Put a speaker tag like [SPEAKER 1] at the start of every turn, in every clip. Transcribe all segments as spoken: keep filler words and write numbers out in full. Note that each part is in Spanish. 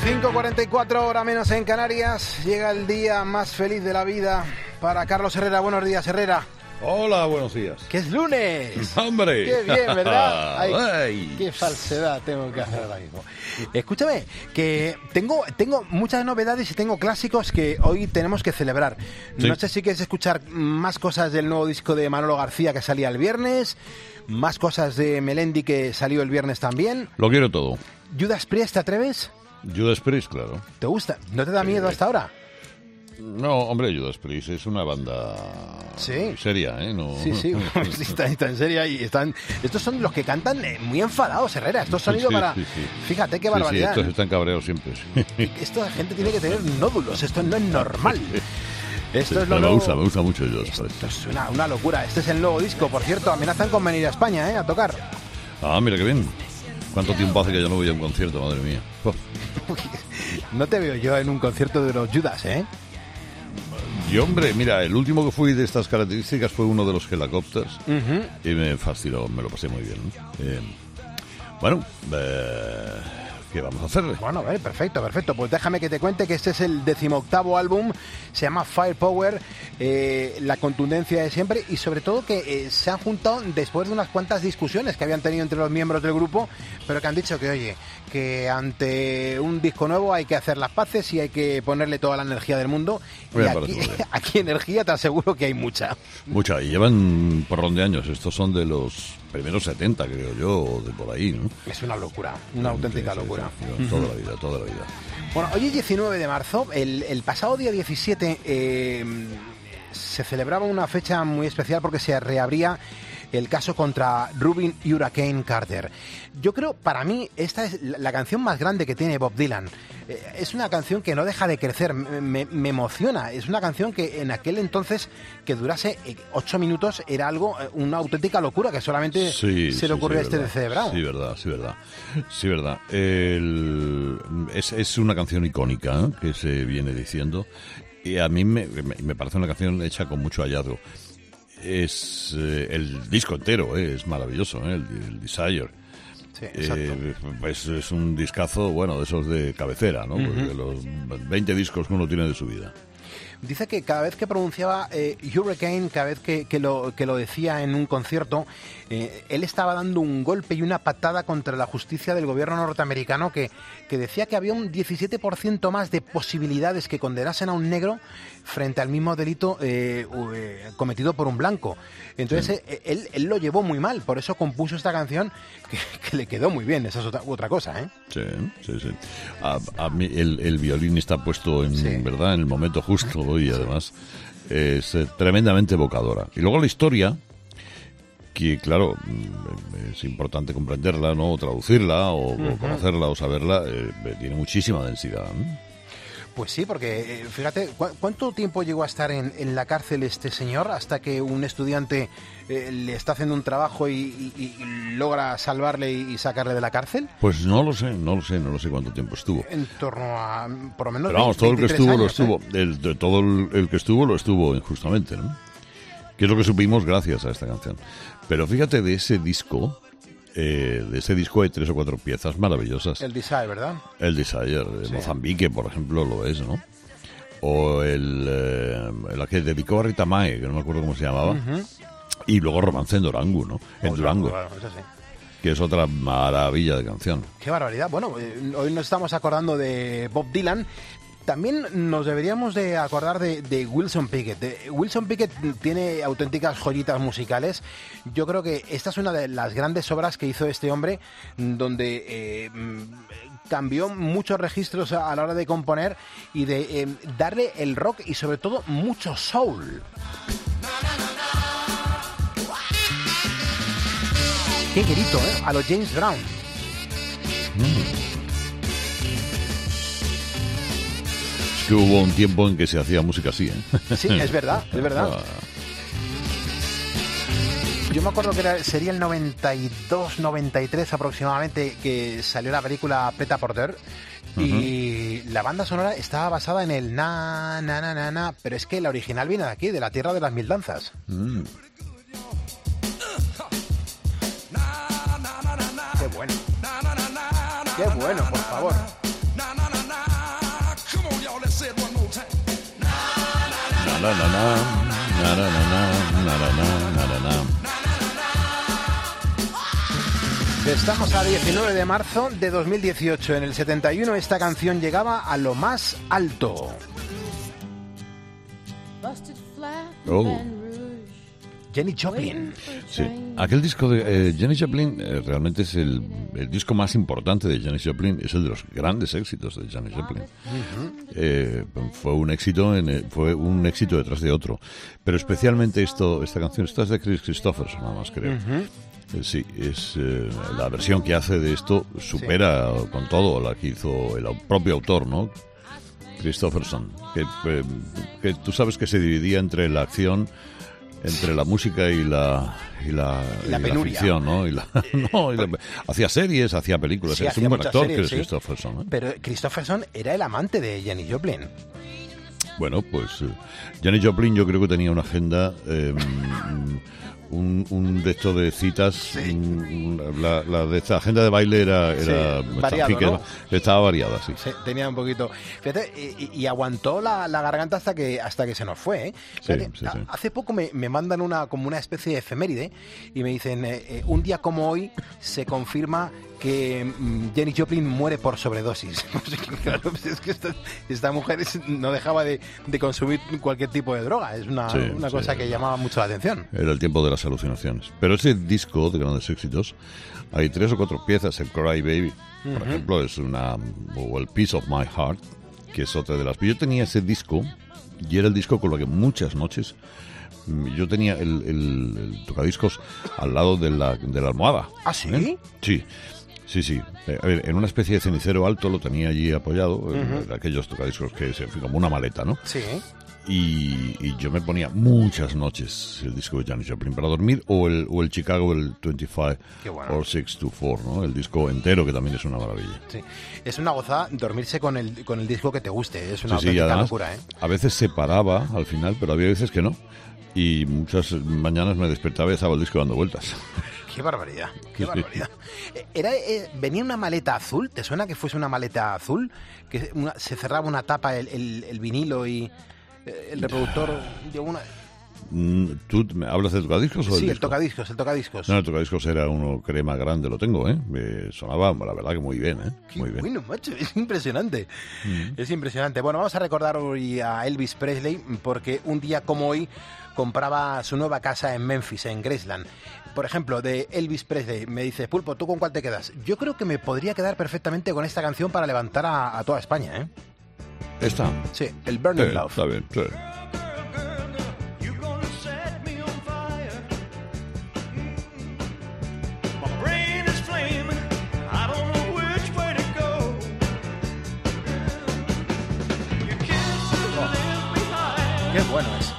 [SPEAKER 1] cinco cuarenta y cuatro, hora menos en Canarias. Llega el día más feliz de la vida para Carlos Herrera. Buenos días, Herrera.
[SPEAKER 2] Hola, buenos días.
[SPEAKER 1] ¡Que es lunes!
[SPEAKER 2] ¡Hombre!
[SPEAKER 1] ¡Qué bien!, ¿verdad? Ay,
[SPEAKER 2] Ay.
[SPEAKER 1] ¡Qué falsedad tengo que hacer ahora mismo! Escúchame, que tengo, tengo muchas novedades y tengo clásicos que hoy tenemos que celebrar.
[SPEAKER 2] Sí.
[SPEAKER 1] No sé si quieres escuchar más cosas del nuevo disco de Manolo García que salía el viernes, más cosas de Melendi que salió el viernes también.
[SPEAKER 2] Lo quiero todo.
[SPEAKER 1] ¿Judas Priest, te atreves?
[SPEAKER 2] Judas Priest, claro.
[SPEAKER 1] ¿Te gusta? ¿No te da miedo hasta ahora?
[SPEAKER 2] No, hombre, Judas Priest es una banda
[SPEAKER 1] Sí.
[SPEAKER 2] seria, ¿eh? No...
[SPEAKER 1] Sí, sí, sí, está, está en serio y están... Estos son los que cantan eh, muy enfadados, Herrera. Estos sonidos
[SPEAKER 2] Sí,
[SPEAKER 1] para...
[SPEAKER 2] sí, sí.
[SPEAKER 1] Fíjate qué
[SPEAKER 2] Sí,
[SPEAKER 1] barbaridad.
[SPEAKER 2] sí, estos están cabreados siempre. Sí.
[SPEAKER 1] Esta gente tiene que tener nódulos, esto no es normal. Esto
[SPEAKER 2] Sí,
[SPEAKER 1] es lo
[SPEAKER 2] me
[SPEAKER 1] nuevo...
[SPEAKER 2] gusta, me gusta mucho Judas Priest.
[SPEAKER 1] Esto es una, una locura. Este es el nuevo disco, por cierto. Amenazan con venir a España, ¿eh? A tocar.
[SPEAKER 2] Ah, mira qué bien. ¿Cuánto tiempo hace que yo no voy a un concierto, madre mía? Oh.
[SPEAKER 1] No te veo yo en un concierto de los Judas, ¿eh?
[SPEAKER 2] Y hombre, mira, el último que fui de estas características fue uno de los Helicopters
[SPEAKER 1] Uh-huh.
[SPEAKER 2] y me fascinó, me lo pasé muy bien. Eh, bueno, eh, ¿qué vamos a hacerle?
[SPEAKER 1] Bueno, vale, perfecto, perfecto. Pues déjame que te cuente que este es el decimoctavo álbum, se llama Firepower, eh, la contundencia de siempre y sobre todo que eh, se han juntado después de unas cuantas discusiones que habían tenido entre los miembros del grupo, pero que han dicho que, oye, que ante un disco nuevo hay que hacer las paces y hay que ponerle toda la energía del mundo. Y
[SPEAKER 2] Me
[SPEAKER 1] aquí,
[SPEAKER 2] parece muy bien.
[SPEAKER 1] aquí energía te aseguro que hay mucha.
[SPEAKER 2] Mucha, y llevan por ron de años, estos son de los primeros setenta, creo yo, o de por ahí, ¿no?
[SPEAKER 1] Es una locura, una auténtica
[SPEAKER 2] Sí, sí,
[SPEAKER 1] locura.
[SPEAKER 2] sí, sí, toda la vida, toda la vida.
[SPEAKER 1] Bueno, hoy es diecinueve de marzo, el, el pasado día diecisiete eh, se celebraba una fecha muy especial porque se reabría el caso contra Rubin Hurricane Carter. Yo creo, para mí, esta es la, la canción más grande que tiene Bob Dylan. Eh, es una canción que no deja de crecer, me, me, me emociona. Es una canción que en aquel entonces, que durase eh, ocho minutos, era algo, eh, una auténtica locura, que solamente
[SPEAKER 2] Sí,
[SPEAKER 1] se
[SPEAKER 2] sí,
[SPEAKER 1] le ocurrió a
[SPEAKER 2] sí,
[SPEAKER 1] este
[SPEAKER 2] verdad.
[SPEAKER 1] descerebrado.
[SPEAKER 2] Sí, verdad, sí, verdad. Sí, verdad. El- es, es una canción icónica, ¿eh? Que se viene diciendo. Y a mí me, me, me parece una canción hecha con mucho hallazgo. Es eh, el disco entero, eh, es maravilloso, eh, el, el Desire.
[SPEAKER 1] Sí, exacto.
[SPEAKER 2] Eh, pues es un discazo, bueno, de esos de cabecera, ¿no? Porque de los veinte discos que uno tiene de su vida.
[SPEAKER 1] Dice que cada vez que pronunciaba eh, Hurricane, cada vez que, que, lo, que lo decía en un concierto, eh, él estaba dando un golpe y una patada contra la justicia del gobierno norteamericano que, que decía que había un diecisiete por ciento más de posibilidades que condenasen a un negro frente al mismo delito eh, eh, cometido por un blanco. Entonces sí. eh, él, él lo llevó muy mal, por eso compuso esta canción que, que le quedó muy bien, esa es otra, otra cosa, ¿eh?
[SPEAKER 2] Sí, sí, sí. A, a mí el, el violín está puesto en,
[SPEAKER 1] Sí.
[SPEAKER 2] ¿verdad?, en el momento justo y además es eh, tremendamente evocadora. Y luego la historia, que claro, mm, es importante comprenderla, ¿no?, o traducirla, o, uh-huh. o conocerla, o saberla, eh, tiene muchísima densidad, ¿no?
[SPEAKER 1] Pues sí, porque eh, fíjate, ¿cu- ¿cuánto tiempo llegó a estar en, en la cárcel este señor hasta que un estudiante eh, le está haciendo un trabajo y, y- y logra salvarle y, y sacarle de la cárcel?
[SPEAKER 2] Pues no lo sé, no lo sé, no lo sé cuánto tiempo estuvo.
[SPEAKER 1] En torno a, por lo menos,
[SPEAKER 2] Pero vamos, todo el que
[SPEAKER 1] veintitrés
[SPEAKER 2] estuvo
[SPEAKER 1] años,
[SPEAKER 2] lo estuvo,
[SPEAKER 1] ¿eh?
[SPEAKER 2] el, de todo el, el que estuvo lo estuvo injustamente, ¿no? Que es lo que supimos gracias a esta canción. Pero fíjate, de ese disco, eh, de ese disco hay tres o cuatro piezas maravillosas.
[SPEAKER 1] El Desire, ¿verdad?
[SPEAKER 2] El Desire, de
[SPEAKER 1] Sí.
[SPEAKER 2] Mozambique, por ejemplo, lo es, ¿no? O el, eh, la que dedicó a Rita Mae, que no me acuerdo cómo se llamaba.
[SPEAKER 1] Uh-huh.
[SPEAKER 2] Y luego Romance en Durango, ¿no? En
[SPEAKER 1] Oh,
[SPEAKER 2] Durango,
[SPEAKER 1] claro, eso sí.
[SPEAKER 2] que es otra maravilla de canción.
[SPEAKER 1] Qué barbaridad. Bueno, eh, hoy nos estamos acordando de Bob Dylan. También nos deberíamos de acordar de, de Wilson Pickett. De- Wilson Pickett tiene auténticas joyitas musicales. Yo creo que esta es una de las grandes obras que hizo este hombre, donde eh, mm, cambió muchos registros a, a la hora de componer y de eh, darle el rock y sobre todo mucho soul. Qué grito, ¿eh? A los James Brown.
[SPEAKER 2] Es que hubo un tiempo en que se hacía música así, ¿eh?
[SPEAKER 1] Sí, es verdad, es verdad.
[SPEAKER 2] Ah,
[SPEAKER 1] Yo me acuerdo que era, sería el noventa y dos, noventa y tres aproximadamente que salió la película Preta Porter y la banda sonora estaba basada en el na, na, na, na, na, pero es que la original viene de aquí, de la tierra de las mil danzas.
[SPEAKER 2] mm.
[SPEAKER 1] Qué bueno. Qué bueno, por favor.
[SPEAKER 2] na, na, na, na, na, na, na, na, na.
[SPEAKER 1] Estamos a diecinueve de marzo de dos mil dieciocho. En el setenta y uno esta canción llegaba a lo más alto.
[SPEAKER 2] Oh.
[SPEAKER 1] Jenny Joplin.
[SPEAKER 2] Sí, aquel disco de eh, Jenny Joplin eh, realmente es el, el disco más importante de Jenny Joplin, es el de los grandes éxitos de Jenny Joplin. Uh-huh. eh, fue un éxito, en, fue un éxito detrás de otro, pero especialmente esto, esta canción, esta es de Chris Christopherson, nada más creo. Uh-huh. Eh, sí, es eh, la versión que hace de esto supera sí. con todo la que hizo el propio autor, ¿no? Christopherson, que, eh, que tú sabes que se dividía entre la acción, entre la música y la y la,
[SPEAKER 1] y la,
[SPEAKER 2] y
[SPEAKER 1] la
[SPEAKER 2] ficción, ¿no? Y la, no y la, hacía series, hacía películas,
[SPEAKER 1] sí,
[SPEAKER 2] es un buen actor
[SPEAKER 1] series,
[SPEAKER 2] que es
[SPEAKER 1] sí.
[SPEAKER 2] Christopherson. ¿eh?
[SPEAKER 1] Pero Christopherson era el amante de Jenny Joplin.
[SPEAKER 2] Bueno, pues uh, Jenny Joplin yo creo que tenía una agenda, eh, un, un de estos de citas, sí. un, la, la de esta agenda de baile era, era
[SPEAKER 1] sí, variado, ¿no?
[SPEAKER 2] Estaba variada, sí.
[SPEAKER 1] sí. Tenía un poquito. Fíjate, y, y aguantó la, la garganta hasta que hasta que se nos fue, ¿eh? Fíjate,
[SPEAKER 2] sí, sí, sí.
[SPEAKER 1] Hace poco me, me mandan una como una especie de efeméride y me dicen eh, eh, un día como hoy se confirma que mm, Jenny Joplin muere por sobredosis. Claro, pues es que esta, esta mujer es, no dejaba de, de consumir cualquier tipo de droga. Es una,
[SPEAKER 2] sí,
[SPEAKER 1] una
[SPEAKER 2] sí,
[SPEAKER 1] cosa que llamaba mucho la atención.
[SPEAKER 2] Era el tiempo de las alucinaciones. Pero ese disco de grandes éxitos, hay tres o cuatro piezas. El Cry Baby, por uh-huh. ejemplo, es una... o el Piece of My Heart, que es otra de las... Yo tenía ese disco, y era el disco con lo que muchas noches... Yo tenía el, el, el tocadiscos al lado de la, de la almohada.
[SPEAKER 1] ¿Ah, sí?
[SPEAKER 2] ¿Eh? Sí. Sí, sí. Eh, a ver, en una especie de cenicero alto lo tenía allí apoyado, uh-huh. en aquellos tocadiscos que se como una maleta, ¿no?
[SPEAKER 1] Sí.
[SPEAKER 2] Y, y yo me ponía muchas noches el disco de Janis Joplin para dormir, o el, o el Chicago, el veinticinco
[SPEAKER 1] bueno.
[SPEAKER 2] or seis to cuatro, ¿no? El disco entero, que también es una maravilla.
[SPEAKER 1] Sí. Es una gozada dormirse con el, con el disco que te guste, es una
[SPEAKER 2] sí, sí, además,
[SPEAKER 1] locura, ¿eh?
[SPEAKER 2] A veces se paraba al final, pero había veces que no. Y muchas mañanas me despertaba y estaba el disco dando vueltas.
[SPEAKER 1] Qué barbaridad, qué barbaridad. Era, eh, venía una maleta azul, ¿te suena que fuese una maleta azul? Que una, se cerraba una tapa, el, el, el vinilo y eh, el reproductor de una...
[SPEAKER 2] ¿Tú me hablas de tocadiscos o del
[SPEAKER 1] Sí,
[SPEAKER 2] disco?
[SPEAKER 1] el tocadiscos, el tocadiscos.
[SPEAKER 2] No, el tocadiscos era uno crema grande, lo tengo, ¿eh? Me sonaba, la verdad, que muy bien, ¿eh?
[SPEAKER 1] Qué
[SPEAKER 2] muy bien.
[SPEAKER 1] Bueno, macho, es impresionante. Mm. Es impresionante. Bueno, vamos a recordar hoy a Elvis Presley porque un día como hoy compraba su nueva casa en Memphis, en Graceland. Por ejemplo, de Elvis Presley, me dice, Pulpo, ¿tú con cuál te quedas? Yo creo que me podría quedar perfectamente con esta canción para levantar a, a toda España, ¿eh?
[SPEAKER 2] ¿Esta?
[SPEAKER 1] Sí, el Burning
[SPEAKER 2] sí,
[SPEAKER 1] Love.
[SPEAKER 2] Está bien, sí.
[SPEAKER 1] Qué bueno es.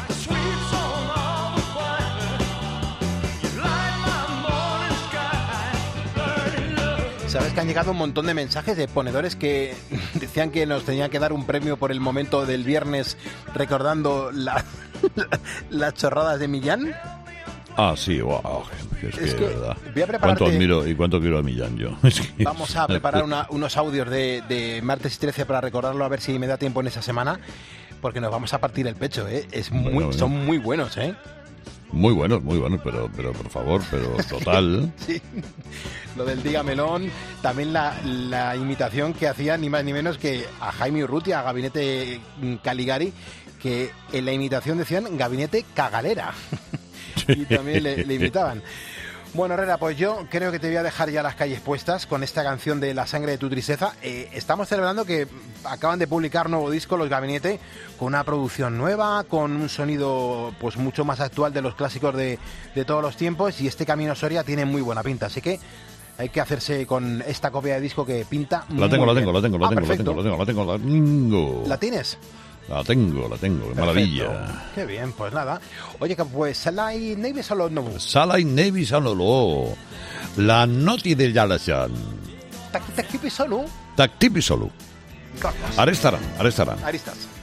[SPEAKER 1] Sabes que han llegado un montón de mensajes de ponedores que decían que nos tenían que dar un premio por el momento del viernes recordando la, la, las chorradas de Millán.
[SPEAKER 2] Ah, sí, wow. Es,
[SPEAKER 1] es
[SPEAKER 2] que,
[SPEAKER 1] que
[SPEAKER 2] verdad.
[SPEAKER 1] Voy a prepararte...
[SPEAKER 2] ¿Cuánto admiro y cuánto quiero a Millán yo?
[SPEAKER 1] Vamos a preparar una, unos audios de, de martes y trece para recordarlo, a ver si me da tiempo en esa semana, porque nos vamos a partir el pecho, ¿eh? Es muy, bueno, bueno. Son muy buenos, ¿eh?
[SPEAKER 2] Muy buenos, muy buenos, pero, pero por favor, pero total.
[SPEAKER 1] Sí, lo del Dígamelón, también la, la imitación que hacía ni más ni menos que a Jaime Urrutia, a Gabinete Caligari, que en la imitación decían Gabinete Cagalera. Y también le, le imitaban. Bueno, Herrera, pues yo creo que te voy a dejar ya las calles puestas con esta canción de La sangre de tu tristeza. Eh, estamos celebrando que acaban de publicar nuevo disco, Los Gabinete, con una producción nueva, con un sonido pues mucho más actual de los clásicos de, de todos los tiempos, y este Camino Soria tiene muy buena pinta, así que hay que hacerse con esta copia de disco que pinta
[SPEAKER 2] la tengo,
[SPEAKER 1] muy
[SPEAKER 2] la tengo,
[SPEAKER 1] bien.
[SPEAKER 2] la tengo, la
[SPEAKER 1] ah,
[SPEAKER 2] tengo, la tengo, la tengo, la tengo, la tengo.
[SPEAKER 1] ¿La tienes?
[SPEAKER 2] La tengo, la tengo, qué maravilla.
[SPEAKER 1] Qué bien, pues nada. Oye, pues Salai Navy solo no.
[SPEAKER 2] Salai Navy solo. La noti de Yalasan.
[SPEAKER 1] Taktipi solo.
[SPEAKER 2] Taktipi solo. Ara estaran, ara estaran.
[SPEAKER 1] Ara estàs.